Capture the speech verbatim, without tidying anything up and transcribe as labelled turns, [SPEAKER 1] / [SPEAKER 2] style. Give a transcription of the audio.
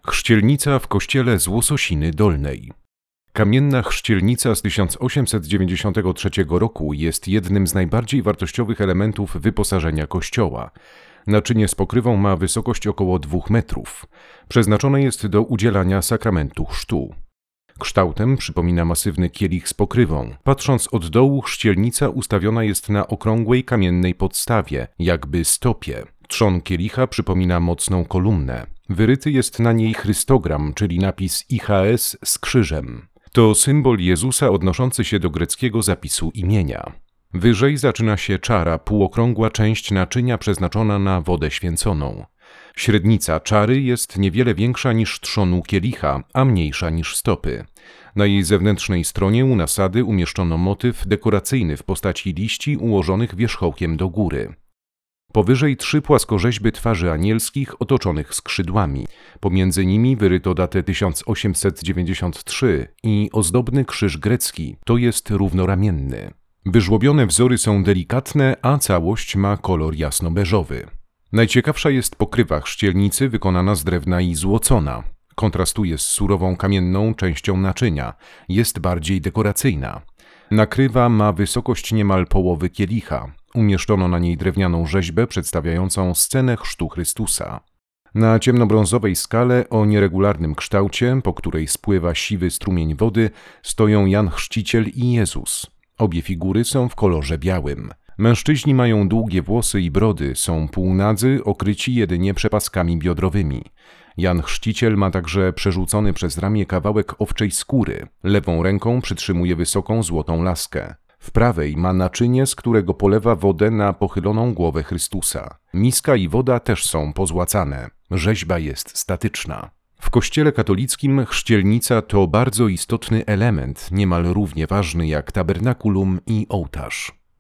[SPEAKER 1] Chrzcielnica w kościele z Łososiny Dolnej. Kamienna chrzcielnica z tysiąc osiemset dziewięćdziesiątego trzeciego roku jest jednym z najbardziej wartościowych elementów wyposażenia kościoła. Naczynie z pokrywą ma wysokość około dwóch metrów. Przeznaczone jest do udzielania sakramentu chrztu. Kształtem przypomina masywny kielich z pokrywą. Patrząc od dołu, chrzcielnica ustawiona jest na okrągłej kamiennej podstawie, jakby stopie. Trzon kielicha przypomina mocną kolumnę. Wyryty jest na niej chrystogram, czyli napis I H S z krzyżem. To symbol Jezusa odnoszący się do greckiego zapisu imienia. Wyżej zaczyna się czara, półokrągła część naczynia przeznaczona na wodę święconą. Średnica czary jest niewiele większa niż trzonu kielicha, a mniejsza niż stopy. Na jej zewnętrznej stronie u nasady umieszczono motyw dekoracyjny w postaci liści ułożonych wierzchołkiem do góry. Powyżej trzy płaskorzeźby twarzy anielskich otoczonych skrzydłami. Pomiędzy nimi wyryto datę tysiąc osiemset dziewięćdziesiąt trzy i ozdobny krzyż grecki, to jest równoramienny. Wyżłobione wzory są delikatne, a całość ma kolor jasno-beżowy. Najciekawsza jest pokrywa chrzcielnicy wykonana z drewna i złocona. Kontrastuje z surową kamienną częścią naczynia. Jest bardziej dekoracyjna. Nakrywa ma wysokość niemal połowy kielicha. Umieszczono na niej drewnianą rzeźbę przedstawiającą scenę chrztu Chrystusa. Na ciemnobrązowej skale o nieregularnym kształcie, po której spływa siwy strumień wody, stoją Jan Chrzciciel i Jezus. Obie figury są w kolorze białym. Mężczyźni mają długie włosy i brody, są półnadzy, okryci jedynie przepaskami biodrowymi. Jan Chrzciciel ma także przerzucony przez ramię kawałek owczej skóry. Lewą ręką przytrzymuje wysoką złotą laskę. W prawej ma naczynie, z którego polewa wodę na pochyloną głowę Chrystusa. Miska i woda też są pozłacane. Rzeźba jest statyczna. W kościele katolickim chrzcielnica to bardzo istotny element, niemal równie ważny jak tabernakulum i ołtarz.